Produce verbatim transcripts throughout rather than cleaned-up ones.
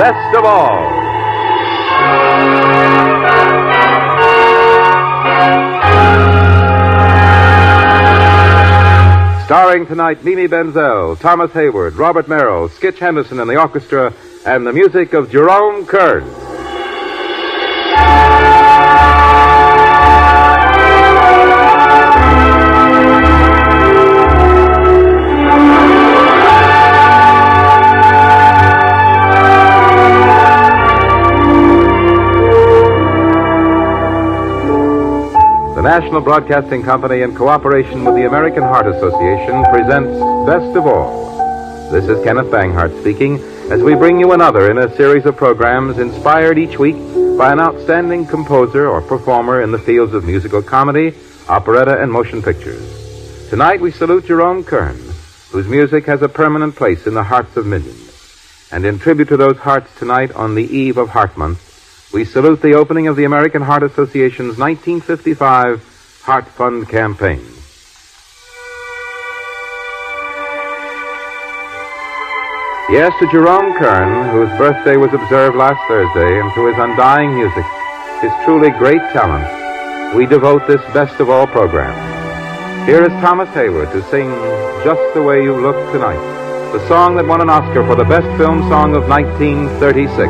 Best of All. Starring tonight Mimi Benzel, Thomas Hayward, Robert Merrill, Skitch Henderson in the orchestra, and the music of Jerome Kern. The National Broadcasting Company, in cooperation with the American Heart Association, presents Best of All. This is Kenneth Banghart speaking, as we bring you another in a series of programs inspired each week by an outstanding composer or performer in the fields of musical comedy, operetta, and motion pictures. Tonight we salute Jerome Kern, whose music has a permanent place in the hearts of millions. And in tribute to those hearts tonight, on the eve of Heart Month, we salute the opening of the American Heart Association's nineteen fifty-five Heart Fund campaign. Yes, to Jerome Kern, whose birthday was observed last Thursday, and to his undying music, his truly great talent, we devote this Best of All program. Here is Thomas Hayward to sing Just the Way You Look Tonight, the song that won an Oscar for the Best Film Song of nineteen thirty-six.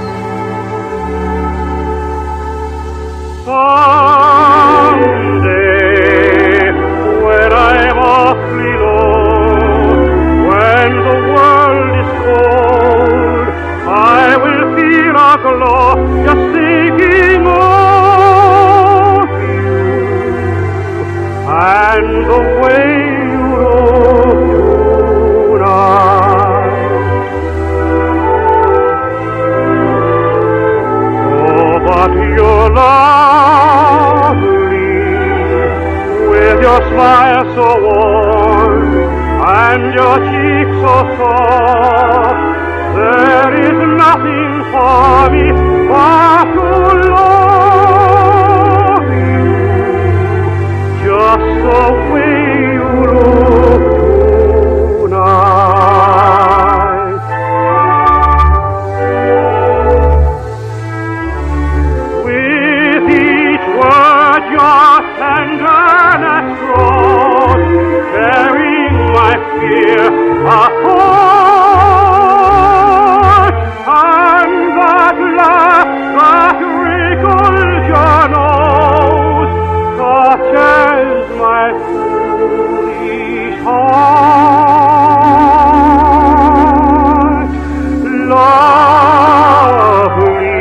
Someday, when I'm awfully low, when the world is cold, I will feel a glow just thinking of you and the way you look tonight. Oh, but your love, your smile so warm and your cheek so soft, there is nothing for me but to love you just the way you look tonight. With each word your tender carrying my fear apart, and that laugh that wrinkles your nose touches my foolish heart. Lovely,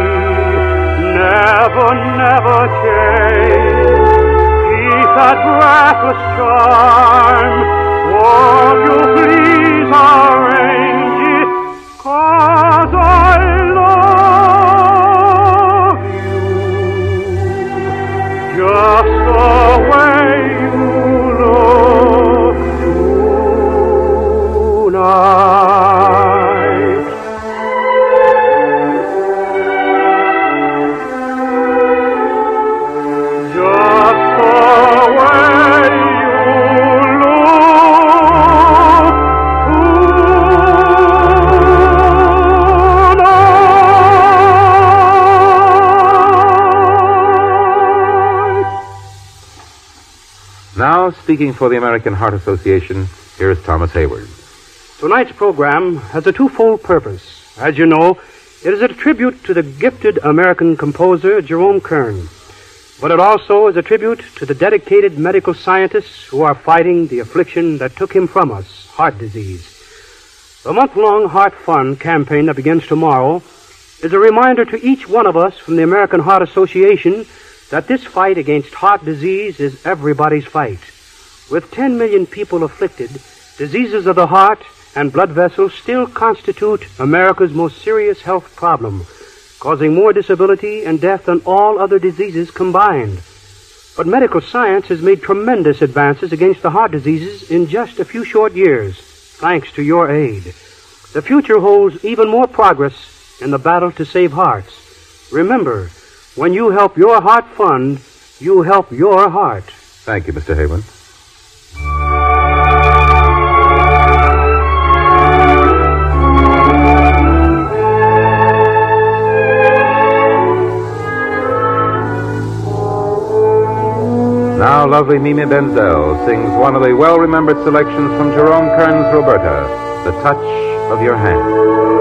never, never change. That breathless charm, won't you please arrange it, 'cause I love you just the way you look tonight. Now, speaking for the American Heart Association, here is Thomas Hayward. Tonight's program has a twofold purpose. As you know, it is a tribute to the gifted American composer Jerome Kern. But it also is a tribute to the dedicated medical scientists who are fighting the affliction that took him from us, heart disease. The month-long Heart Fund campaign that begins tomorrow is a reminder to each one of us from the American Heart Association that this fight against heart disease is everybody's fight. With ten million people afflicted, diseases of the heart and blood vessels still constitute America's most serious health problem, causing more disability and death than all other diseases combined. But medical science has made tremendous advances against the heart diseases in just a few short years, thanks to your aid. The future holds even more progress in the battle to save hearts. Remember, when you help your Heart Fund, you help your heart. Thank you, Mister Hayward. Now lovely Mimi Benzel sings one of the well-remembered selections from Jerome Kern's Roberta, The Touch of Your Hand.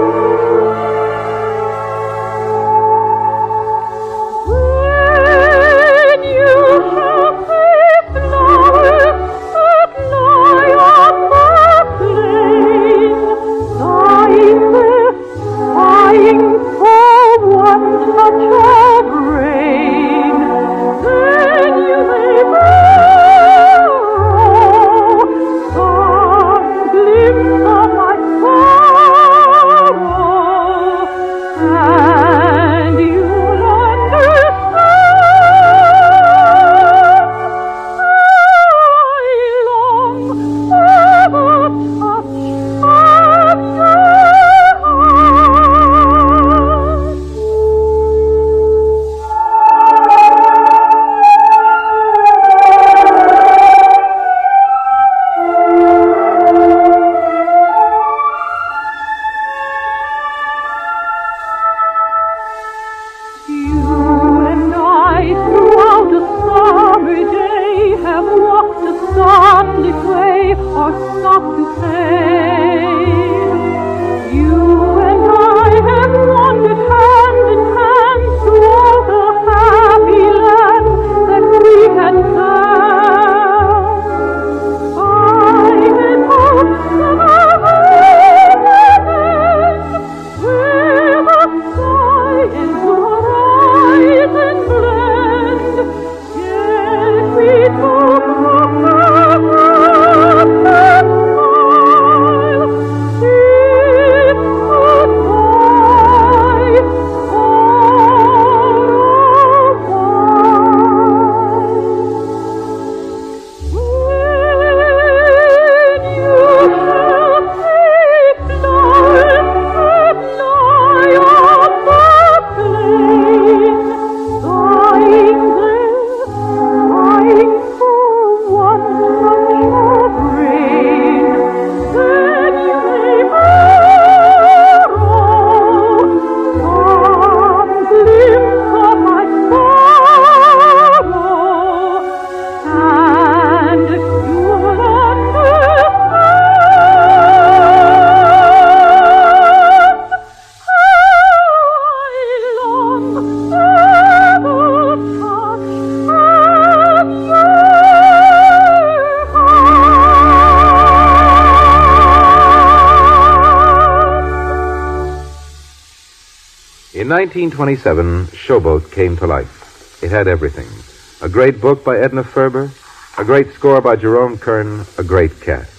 In nineteen twenty-seven, Showboat came to life. It had everything. A great book by Edna Ferber, a great score by Jerome Kern, a great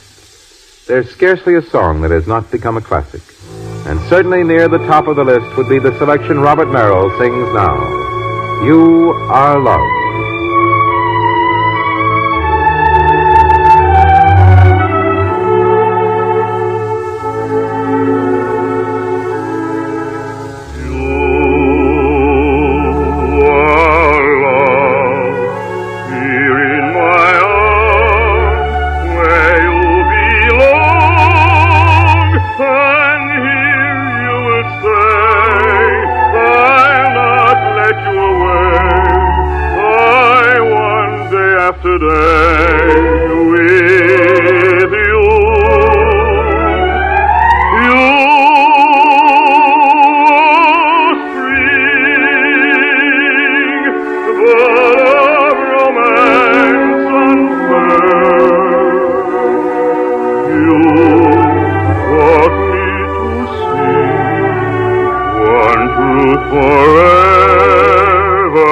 cast. There's scarcely a song that has not become a classic. And certainly near the top of the list would be the selection Robert Merrill sings now. You Are Love.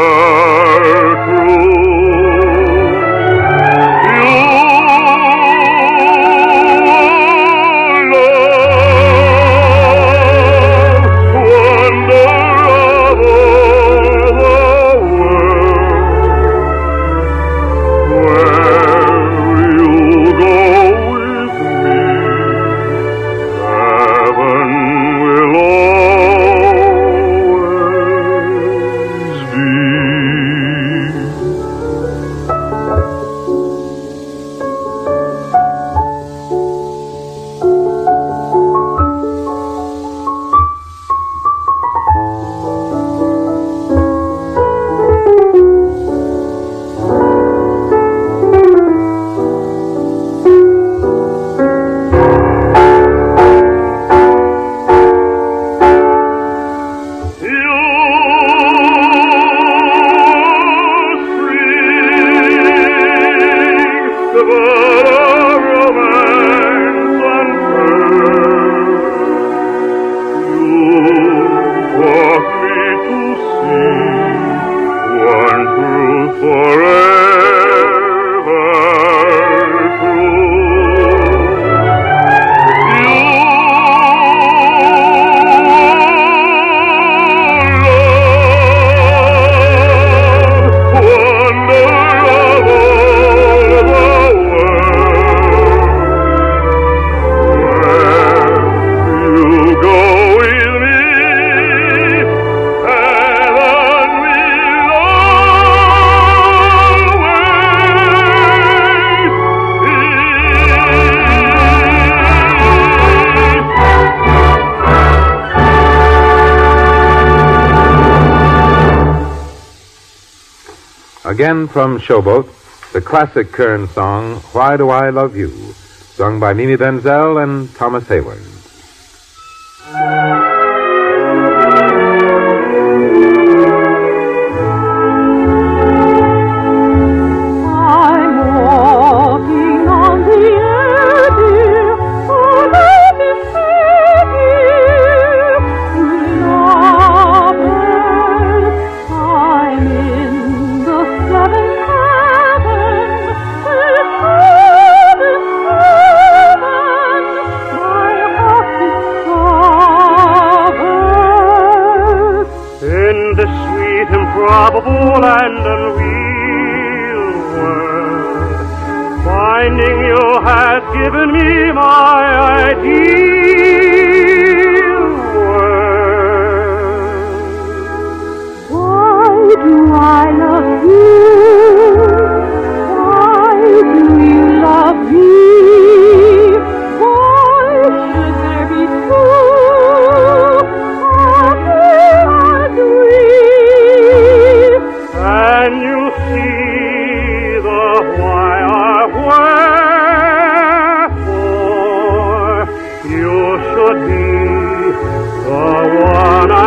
Forever true. You Again from Showboat, the classic Kern song, Why Do I Love You, sung by Mimi Benzel and Thomas Hayward. Improbable and unreal world, finding you has given me my ideal world. Why do I love you? Why do you love me? Why should there be two? Can you see the why or wherefore you should be the one I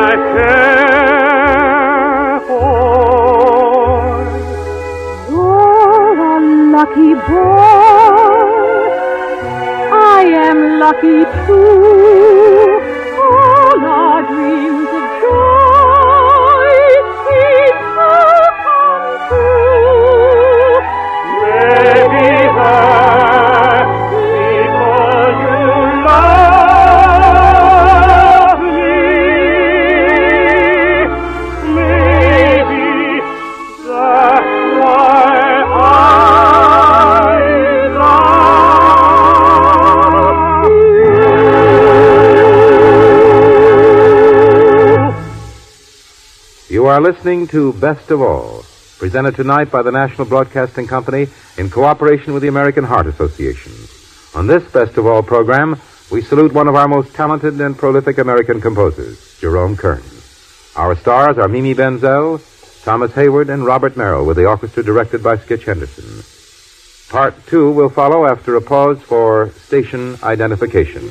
care for? You're a lucky boy. I am lucky too. All our dreams of joy seem to come true. Maybe that's because you love me. Maybe that's why I love you. You are listening to Best of All, presented tonight by the National Broadcasting Company in cooperation with the American Heart Association. On this Best of All program, we salute one of our most talented and prolific American composers, Jerome Kern. Our stars are Mimi Benzel, Thomas Hayward, and Robert Merrill, with the orchestra directed by Skitch Henderson. Part two will follow after a pause for station identification.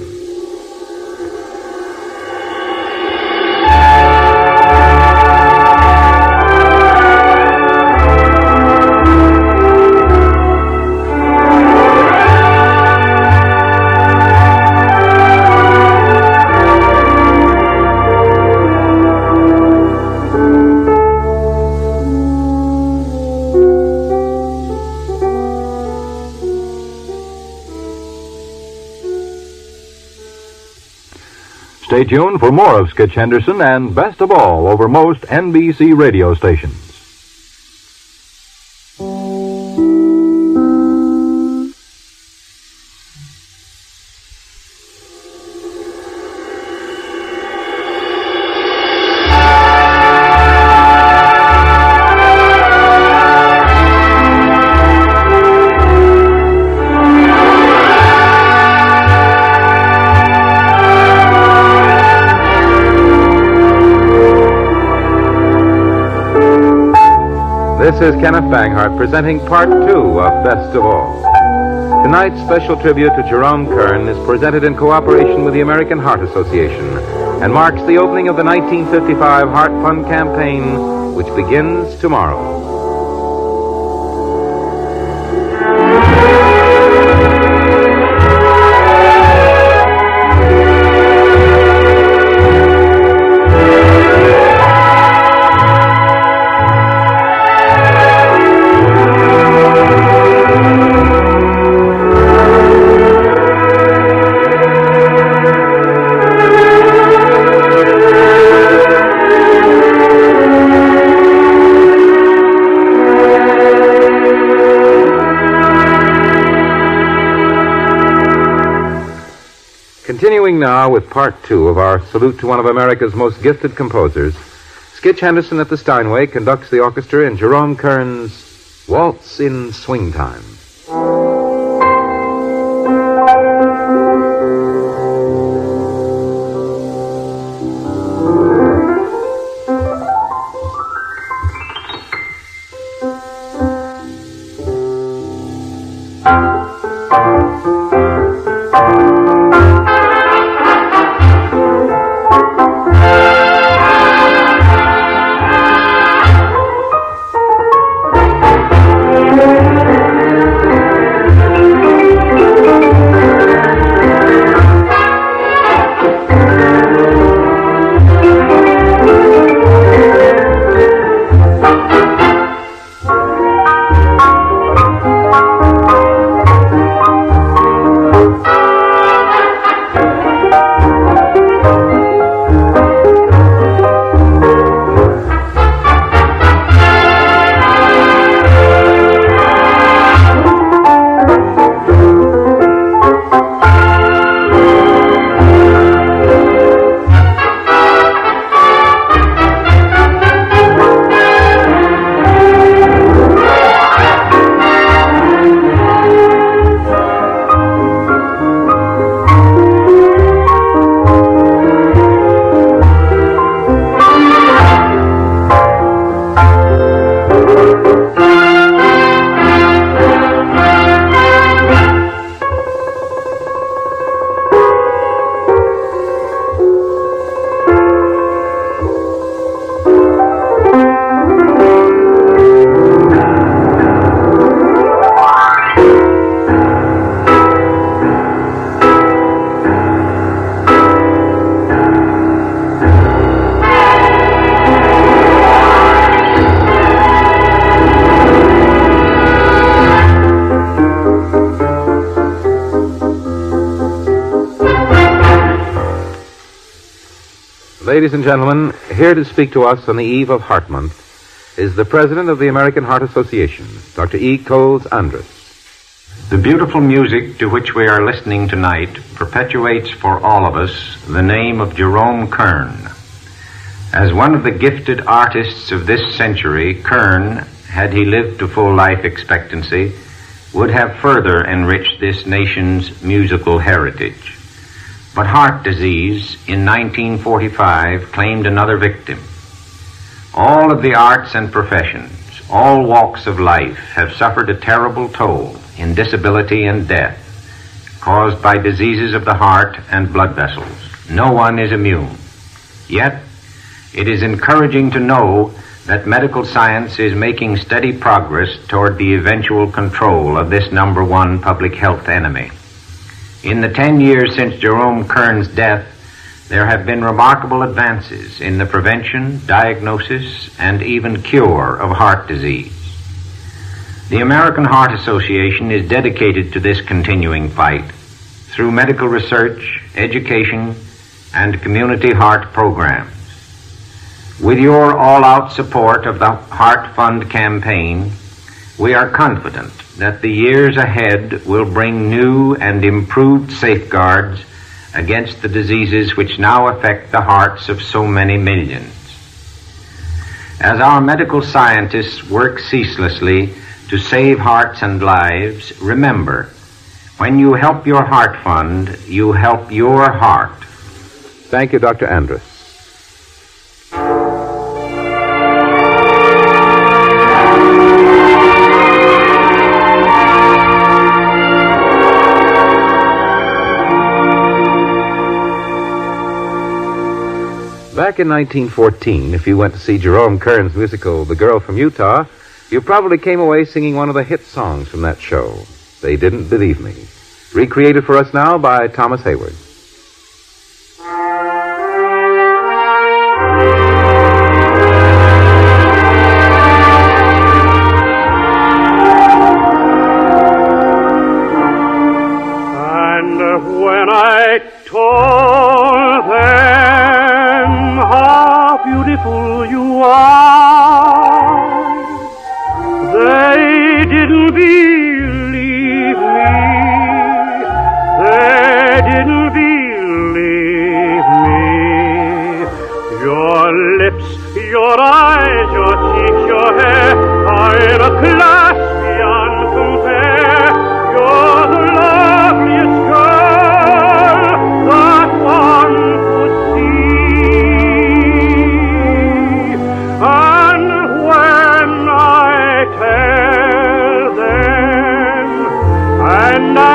Stay tuned for more of Skitch Henderson and Best of All over most N B C radio stations. This is Kenneth Banghart presenting part two of Best of All. Tonight's special tribute to Jerome Kern is presented in cooperation with the American Heart Association and marks the opening of the nineteen fifty-five Heart Fund campaign, which begins tomorrow. Continuing now with part two of our salute to one of America's most gifted composers, Skitch Henderson at the Steinway conducts the orchestra in Jerome Kern's Waltz in Swing Time. Ladies and gentlemen, here to speak to us on the eve of Heart Month is the president of the American Heart Association, Doctor E. Coles Andrus. The beautiful music to which we are listening tonight perpetuates for all of us the name of Jerome Kern. As one of the gifted artists of this century, Kern, had he lived to full life expectancy, would have further enriched this nation's musical heritage. But heart disease in nineteen forty-five claimed another victim. All of the arts and professions, all walks of life have suffered a terrible toll in disability and death caused by diseases of the heart and blood vessels. No one is immune. Yet, it is encouraging to know that medical science is making steady progress toward the eventual control of this number one public health enemy. In the ten years since Jerome Kern's death, there have been remarkable advances in the prevention, diagnosis, and even cure of heart disease. The American Heart Association is dedicated to this continuing fight through medical research, education, and community heart programs. With your all-out support of the Heart Fund campaign, we are confident that the years ahead will bring new and improved safeguards against the diseases which now affect the hearts of so many millions. As our medical scientists work ceaselessly to save hearts and lives, remember, when you help your Heart Fund, you help your heart. Thank you, Doctor Andrus. Back in nineteen fourteen, if you went to see Jerome Kern's musical, The Girl from Utah, you probably came away singing one of the hit songs from that show, They Didn't Believe Me, recreated for us now by Thomas Hayward. And when I told them how beautiful you are, they didn't believe me. They didn't believe me. Your lips, your eyes, your cheeks, your hair are in a class beyond compare. You're the loveliest girl that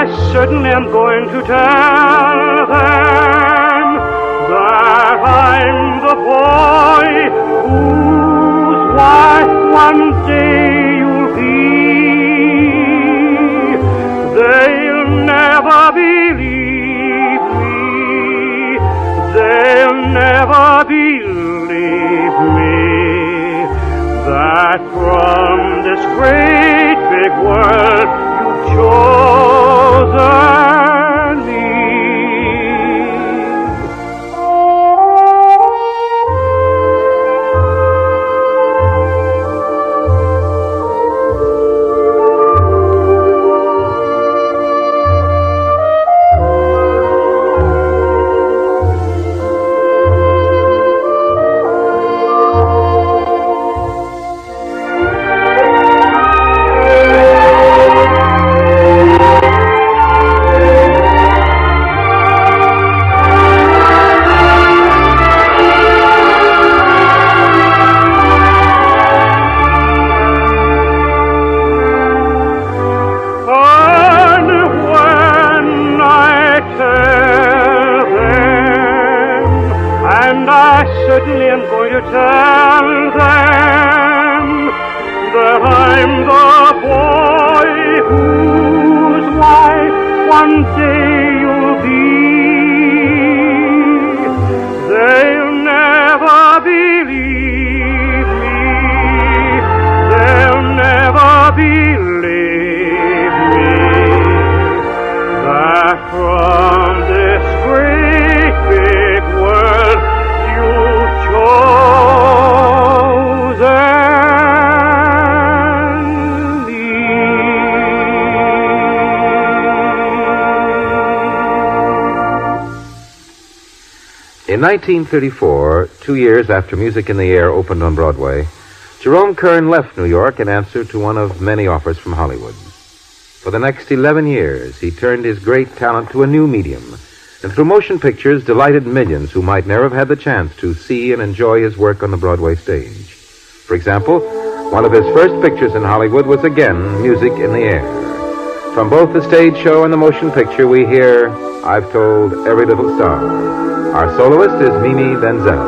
certainly am going to tell them that I'm the boy whose wife one day you'll be. They'll never believe me. They'll never believe me that from this great big world you've chosen me. Certainly I'm going to tell them that I'm the boy whose wife one day you'll be. They'll never believe me. They'll never believe me that from this great big world In nineteen thirty-four, two years after Music in the Air opened on Broadway, Jerome Kern left New York in answer to one of many offers from Hollywood. For the next eleven years, he turned his great talent to a new medium, and through motion pictures delighted millions who might never have had the chance to see and enjoy his work on the Broadway stage. For example, one of his first pictures in Hollywood was again Music in the Air. From both the stage show and the motion picture, we hear I've Told Every Little Star. Our soloist is Mimi Denzel.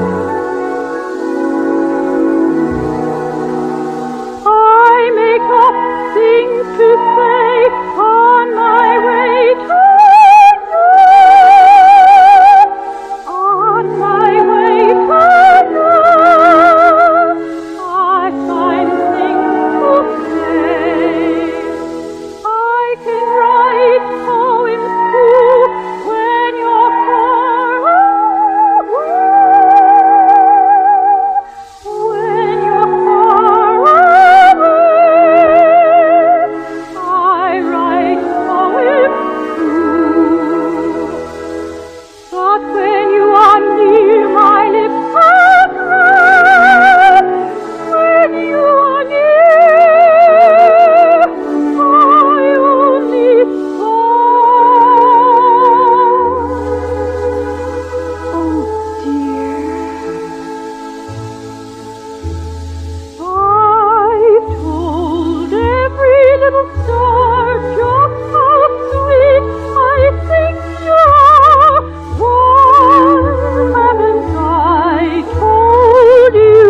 I make up things to say on my way to you. On my way to you. I find things to say. I can write poems too when you're far when you're far away, I write poems too. But when you are near, my lips are dry. When you are near, I only sigh. Oh dear. I've told every little star just how sweet I think you are. Why haven't I told you?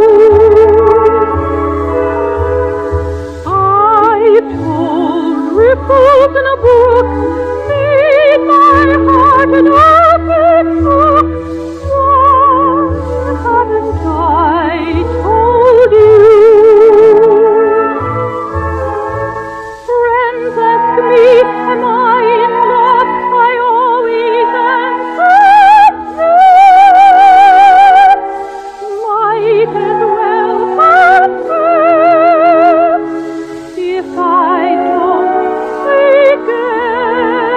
I've told ripples in a brook made my heart an open book. Why haven't I told you? Friends ask me, am I in love? I always answer yes. Might as well confess if I don't say yes.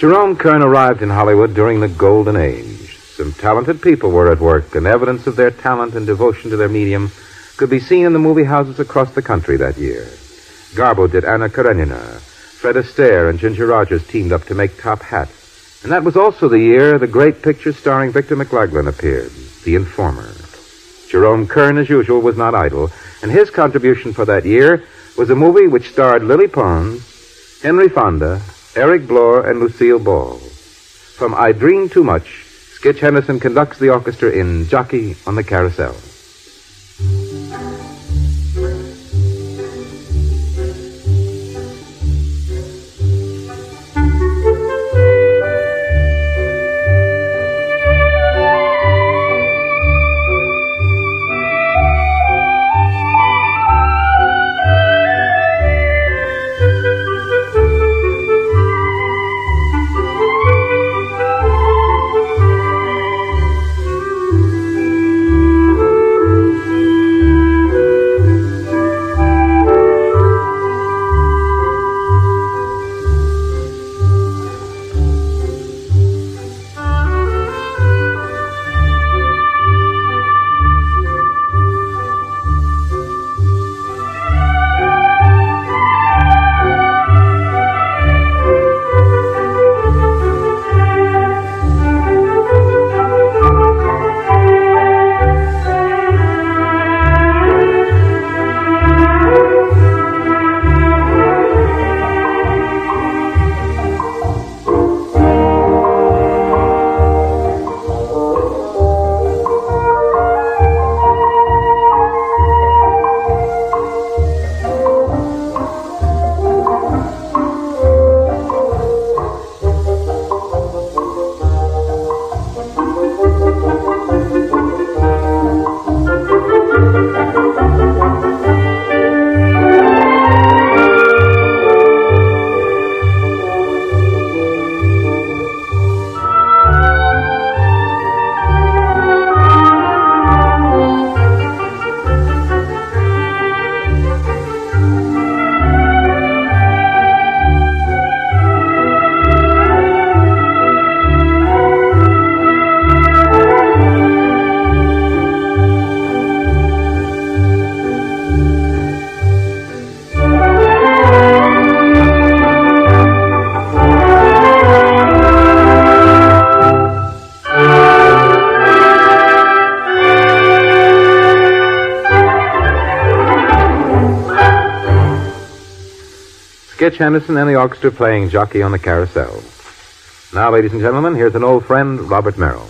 Jerome Kern arrived in Hollywood during the Golden Age. Some talented people were at work, and evidence of their talent and devotion to their medium could be seen in the movie houses across the country that year. Garbo did Anna Karenina. Fred Astaire and Ginger Rogers teamed up to make Top Hat. And that was also the year the great picture starring Victor McLaglen appeared, The Informer. Jerome Kern, as usual, was not idle, and his contribution for that year was a movie which starred Lily Pons, Henry Fonda, Eric Blore, and Lucille Ball. From I Dream Too Much, Skitch Henderson conducts the orchestra in Jockey on the Carousel. Skitch Henderson and the orchestra playing Jockey on the Carousel. Now, ladies and gentlemen, here's an old friend, Robert Merrill.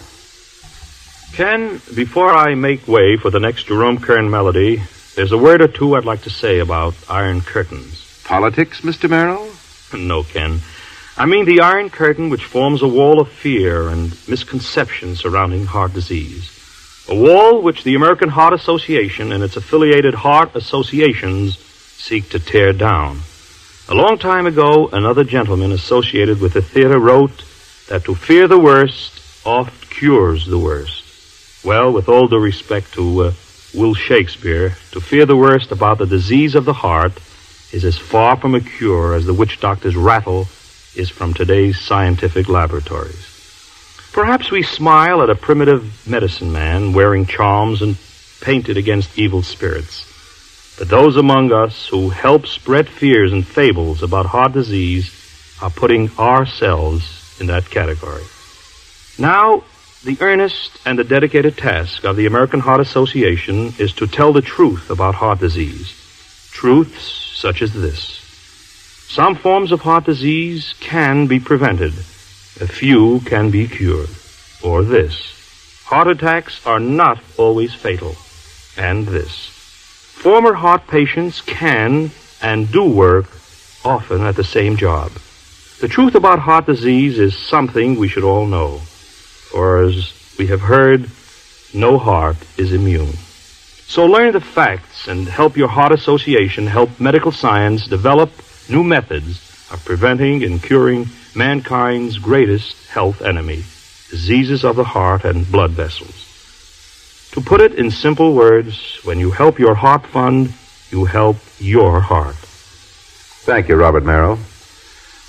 Ken, before I make way for the next Jerome Kern melody, there's a word or two I'd like to say about Iron Curtains. Politics, Mister Merrill? No, Ken. I mean the Iron Curtain which forms a wall of fear and misconception surrounding heart disease. A wall which the American Heart Association and its affiliated heart associations seek to tear down. A long time ago, another gentleman associated with the theater wrote that to fear the worst oft cures the worst. Well, with all due respect to uh, Will Shakespeare, to fear the worst about the disease of the heart is as far from a cure as the witch doctor's rattle is from today's scientific laboratories. Perhaps we smile at a primitive medicine man wearing charms and painted against evil spirits. But those among us who help spread fears and fables about heart disease are putting ourselves in that category. Now, the earnest and the dedicated task of the American Heart Association is to tell the truth about heart disease. Truths such as this. Some forms of heart disease can be prevented. A few can be cured. Or this. Heart attacks are not always fatal. And this. Former heart patients can and do work often at the same job. The truth about heart disease is something we should all know. For as we have heard, no heart is immune. So learn the facts and help your heart association help medical science develop new methods of preventing and curing mankind's greatest health enemy, diseases of the heart and blood vessels. To put it in simple words, when you help your heart fund, you help your heart. Thank you, Robert Merrill.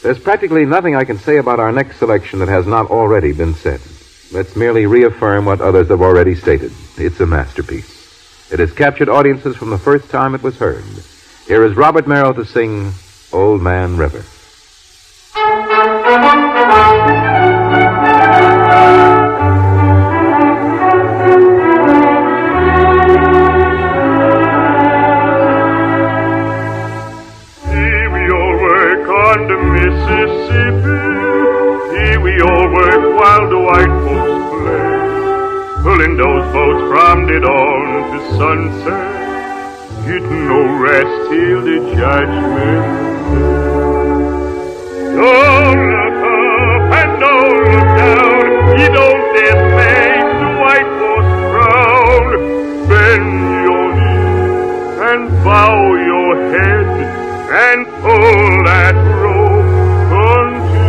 There's practically nothing I can say about our next selection that has not already been said. Let's merely reaffirm what others have already stated. It's a masterpiece. It has captured audiences from the first time it was heard. Here is Robert Merrill to sing Old Man River. While the white folks play, pulling those boats from the dawn to sunset, getting no rest till the judgment day. Don't look up and don't look down, you don't dare make the white folks proud. Bend your knee and bow your head and pull that rope until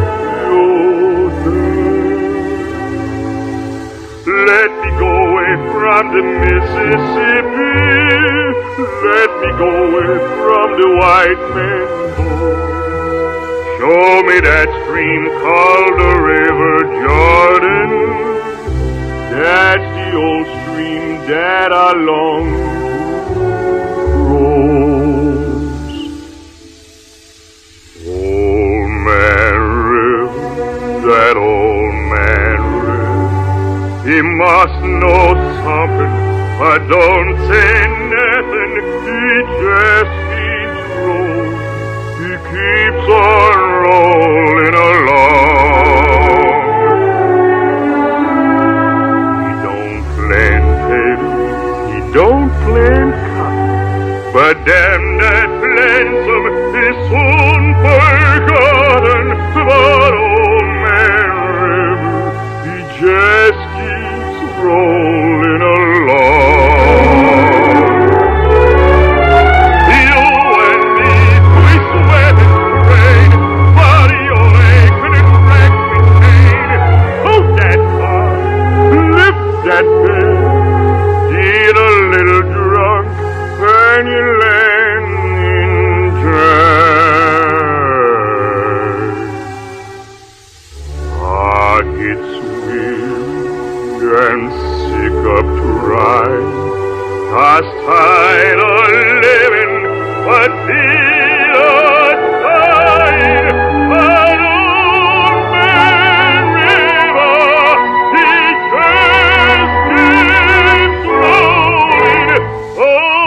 let me go away from the Mississippi. Let me go away from the white man's boat. Show me that stream called the River Jordan. That's the old stream that I long to cross. Old man River, that old man River, he must know something, but don't say nothing. He just keeps rolling. He keeps on rolling along. He don't plant potatoes, he don't plant cotton, but damn that plants of is soon forgotten. But old man River, he just rolling along. You and me, we sweat in the rain, body all aching and racked with pain. Hold that car, lift that bed, get a little drunk, and you land in town. Ah, it's and sick of trying, tossed tired of living, but feel aside. But old man River, he just keeps rolling. Oh,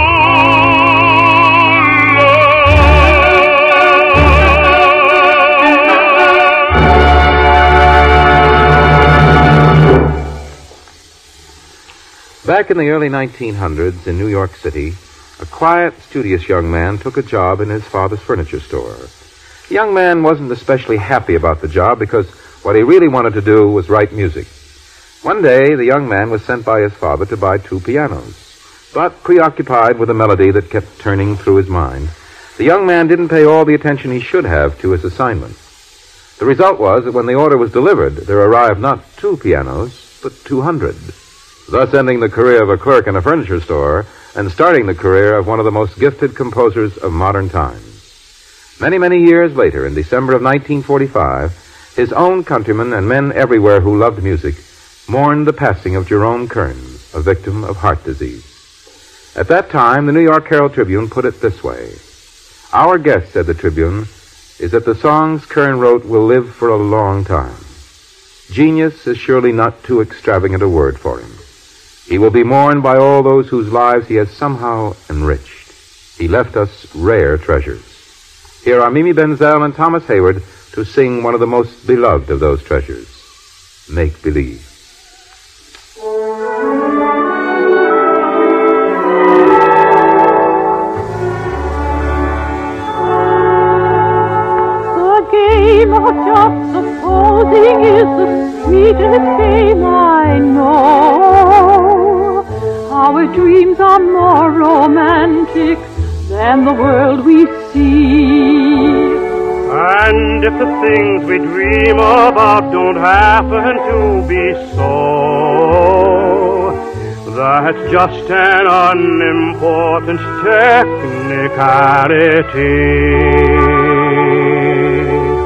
Back in the early nineteen hundreds in New York City, a quiet, studious young man took a job in his father's furniture store. The young man wasn't especially happy about the job because what he really wanted to do was write music. One day, the young man was sent by his father to buy two pianos. But preoccupied with a melody that kept turning through his mind, the young man didn't pay all the attention he should have to his assignment. The result was that when the order was delivered, there arrived not two pianos, but two hundred. Thus ending the career of a clerk in a furniture store and starting the career of one of the most gifted composers of modern times. Many, many years later, in December of nineteen forty-five, his own countrymen and men everywhere who loved music mourned the passing of Jerome Kern, a victim of heart disease. At that time, the New York Herald Tribune put it this way. Our guess, said the Tribune, is that the songs Kern wrote will live for a long time. Genius is surely not too extravagant a word for him. He will be mourned by all those whose lives he has somehow enriched. He left us rare treasures. Here are Mimi Benzel and Thomas Hayward to sing one of the most beloved of those treasures, Make Believe. The game of just supposing is the sweetest game I know. Our dreams are more romantic than the world we see. And if the things we dream about don't happen to be so, that's just an unimportant technicality.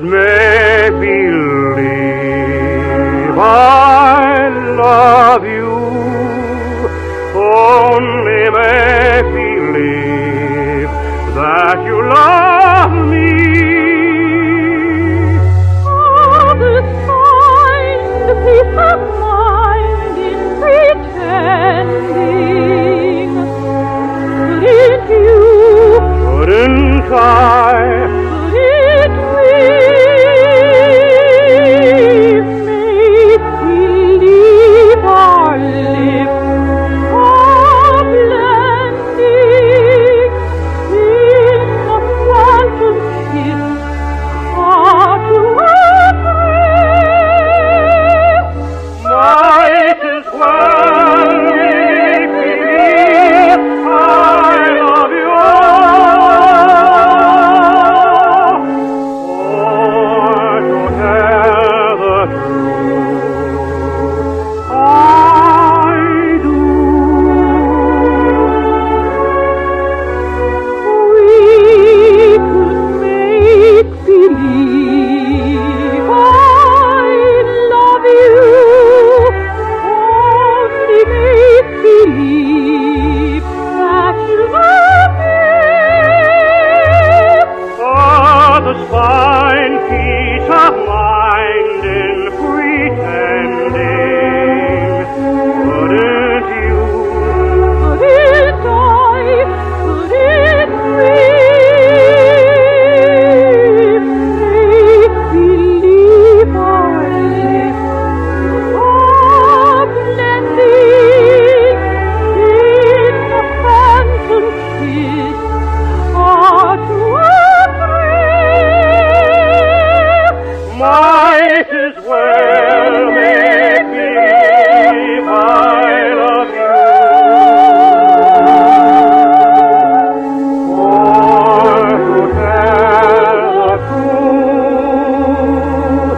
make believe I love you. Only make believe that you love me. Others find peace of mind in pretending. Couldn't you? Couldn't I? Couldn't we make believe our lips are blending in a quantum kiss, heart to heart? Might as well make believe I love you. Or to tell the truth, I do. We could make believe I love you. Only make believe that you love me. Others find peace of mind in pretending. Couldn't you? Couldn't I? Couldn't we make believe our lips are blending in a phantom kiss, heart to heart? Might as well make believe I love you. Or to tell the truth,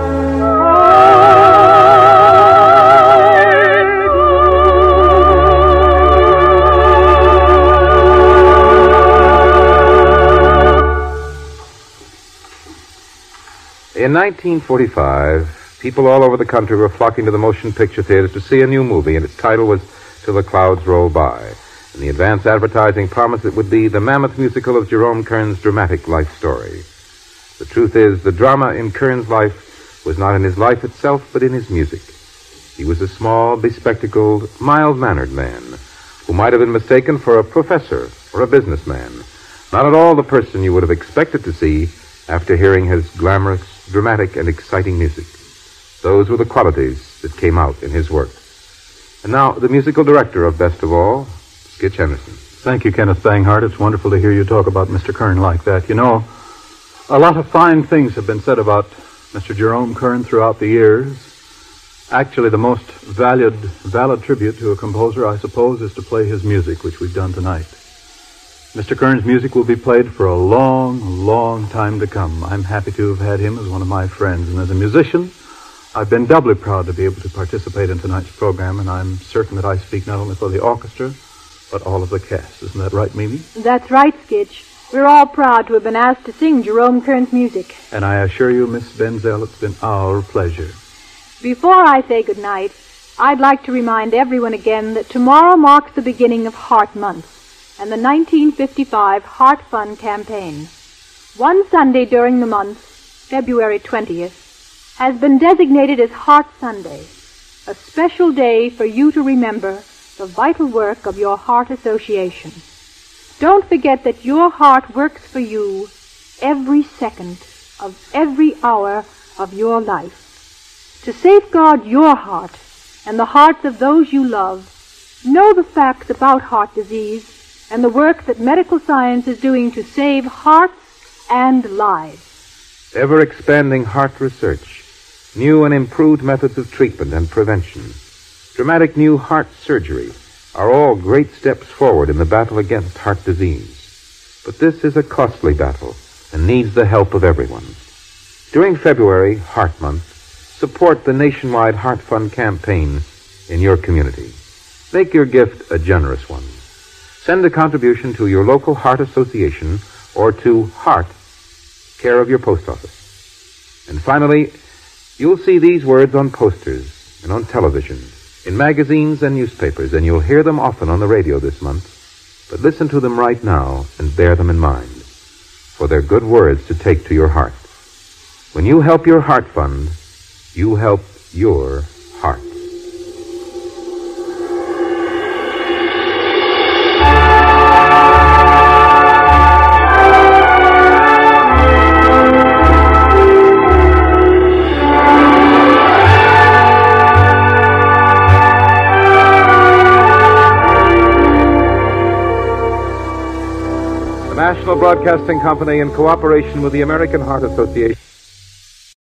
In nineteen forty-five, people all over the country were flocking to the motion picture theaters to see a new movie, and its title was Till the Clouds Roll By. And the advance advertising promised it would be the mammoth musical of Jerome Kern's dramatic life story. The truth is, the drama in Kern's life was not in his life itself, but in his music. He was a small, bespectacled, mild-mannered man who might have been mistaken for a professor or a businessman. Not at all the person you would have expected to see after hearing his glamorous, dramatic, and exciting music. Those were the qualities that came out in his work. And now, the musical director of Best of All, Skitch Henderson. Thank you, Kenneth Banghart. It's wonderful to hear you talk about Mister Kern like that. You know, a lot of fine things have been said about Mister Jerome Kern throughout the years. Actually, the most valued, valid tribute to a composer, I suppose, is to play his music, which we've done tonight. Mister Kern's music will be played for a long, long time to come. I'm happy to have had him as one of my friends. And as a musician, I've been doubly proud to be able to participate in tonight's program, and I'm certain that I speak not only for the orchestra, but all of the cast. Isn't that right, Mimi? That's right, Skitch. We're all proud to have been asked to sing Jerome Kern's music. And I assure you, Miss Benzel, it's been our pleasure. Before I say goodnight, I'd like to remind everyone again that tomorrow marks the beginning of Heart Month and the nineteen fifty-five Heart Fund campaign. One Sunday during the month, February twentieth, has been designated as Heart Sunday, a special day for you to remember the vital work of your Heart Association. Don't forget that your heart works for you every second of every hour of your life. To safeguard your heart and the hearts of those you love, know the facts about heart disease and the work that medical science is doing to save hearts and lives. Ever-expanding heart research, new and improved methods of treatment and prevention, dramatic new heart surgery are all great steps forward in the battle against heart disease. But this is a costly battle and needs the help of everyone. During February, Heart Month, support the nationwide Heart Fund campaign in your community. Make your gift a generous one. Send a contribution to your local Heart Association or to Heart, care of your post office. And finally, you'll see these words on posters and on television, in magazines and newspapers, and you'll hear them often on the radio this month. But listen to them right now and bear them in mind, for they're good words to take to your heart. When you help your heart fund, you help your heart. The National Broadcasting Company, in cooperation with the American Heart Association,